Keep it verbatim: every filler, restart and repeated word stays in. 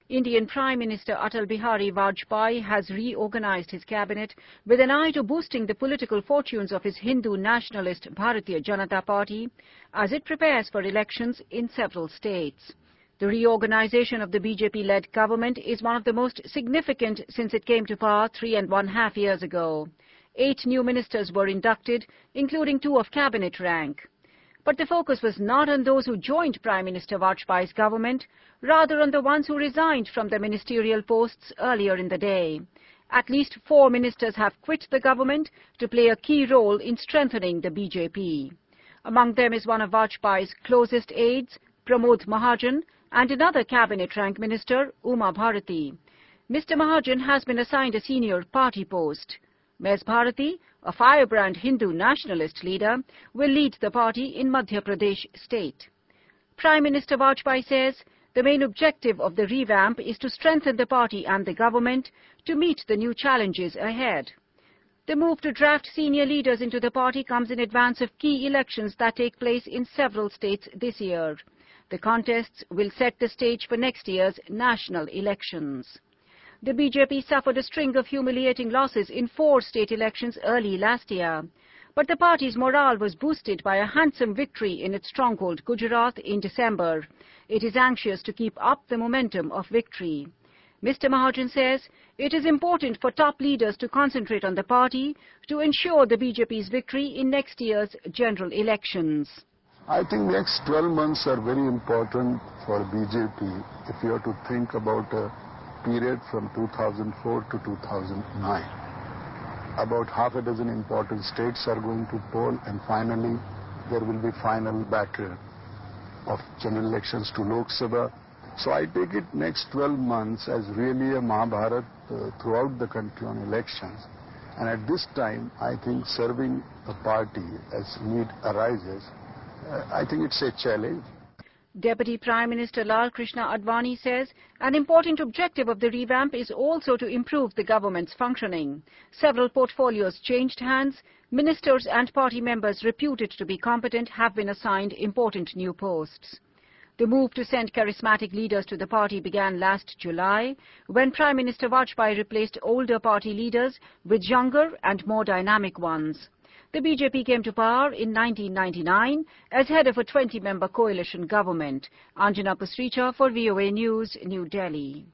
Indian Prime Minister Atal Bihari Vajpayee has reorganized his cabinet with an eye to boosting the political fortunes of his Hindu nationalist Bharatiya Janata Party as it prepares for elections in several states. The reorganization of the B J P-led government is one of the most significant since it came to power three and one half years ago. Eight new ministers were inducted, including two of cabinet rank. But the focus was not on those who joined Prime Minister Vajpayee's government, rather on the ones who resigned from their ministerial posts earlier in the day. At least four ministers have quit the government to play a key role in strengthening the B J P. Among them is one of Vajpayee's closest aides, Pramod Mahajan, and another cabinet rank minister, Uma Bharati. Mister Mahajan has been assigned a senior party post. Miz Bharati, a firebrand Hindu nationalist leader, will lead the party in Madhya Pradesh state. Prime Minister Vajpayee says the main objective of the revamp is to strengthen the party and the government to meet the new challenges ahead. The move to draft senior leaders into the party comes in advance of key elections that take place in several states this year. The contests will set the stage for next year's national elections. The B J P suffered a string of humiliating losses in four state elections early last year. But the party's morale was boosted by a handsome victory in its stronghold Gujarat in December. It is anxious to keep up the momentum of victory. Mister Mahajan says it is important for top leaders to concentrate on the party to ensure the B J P's victory in next year's general elections. I think next twelve months are very important for B J P if you have to think about a period from two thousand four to two thousand nine. About half a dozen important states are going to poll, and finally there will be final battle of general elections to Lok Sabha. So I take it next twelve months as really a Mahabharat uh, throughout the country on elections. And at this time, I think serving the party as need arises, uh, I think it's a challenge. Deputy Prime Minister Lal Krishna Advani says an important objective of the revamp is also to improve the government's functioning. Several portfolios changed hands. Ministers and party members reputed to be competent have been assigned important new posts. The move to send charismatic leaders to the party began last July, when Prime Minister Vajpayee replaced older party leaders with younger and more dynamic ones. The B J P came to power in nineteen ninety-nine as head of a twenty member coalition government. Anjana Pasricha for V O A News, New Delhi.